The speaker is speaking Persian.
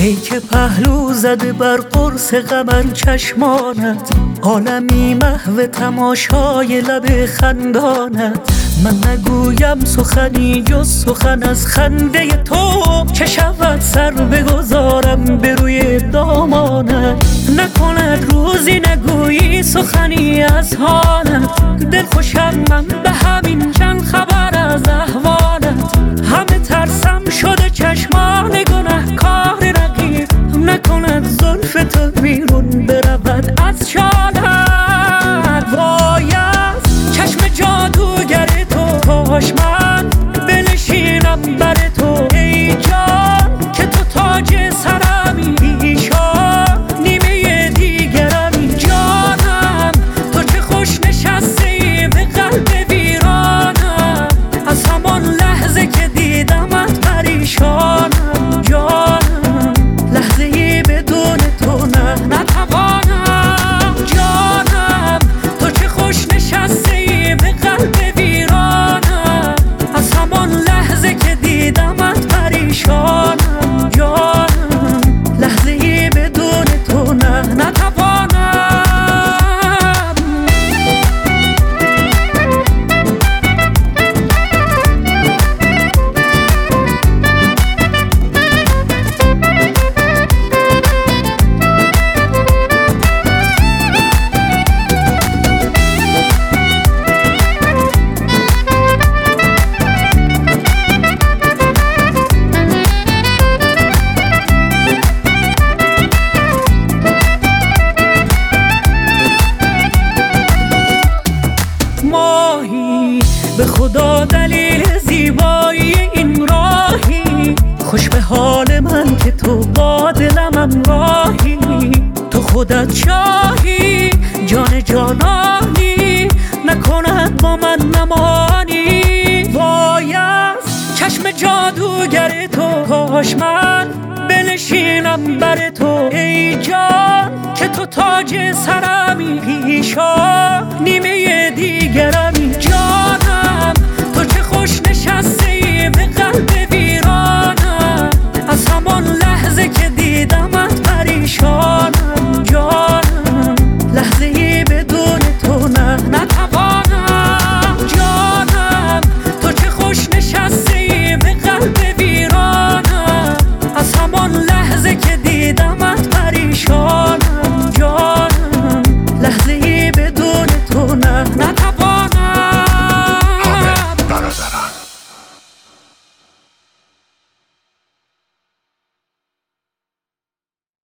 ای که پهلو زده بر قرص قمر چشمانت، عالمی محو تماشای لب خندانت. من نگویم سخنی جز سخن از خنده تو، چه شود سر بگذارم به روی دامانت. نکند روزی نگویی سخنی از حالت، دل خوشم من به همین چند خبر از احوالت. همه ترسم شده چشمان گنهکار رقیب، نکند زلف تو بیرون برود از شالت. وای از چشم جادوگر تو، کاش من بنشینم بر تو ای جان، که تو تاج سرمی پیشان نیمه دیگرمی. جانم تو چه خوش نشستی به قلب ویرانم، از همان لحظه که دیدمت پریشانم. جانم لحظه ای بدون تو نتوانم. جانم تو چه خوش نشستی به قلب ویرانم، از همان لحظه که دیدمت پریشانم. جانم لحظه ای بدون تو نتوانم. ماهی به خدا دلیل زیبایی این راهی، خوش به حال من که تو با دلم راهی. تو خودت شاهی جان جانانی، نکند با من نمانی. وای از چشم جادوگر تو، کاش من بنشینم بر تو ای جان، که تو تاج سرمی پیشان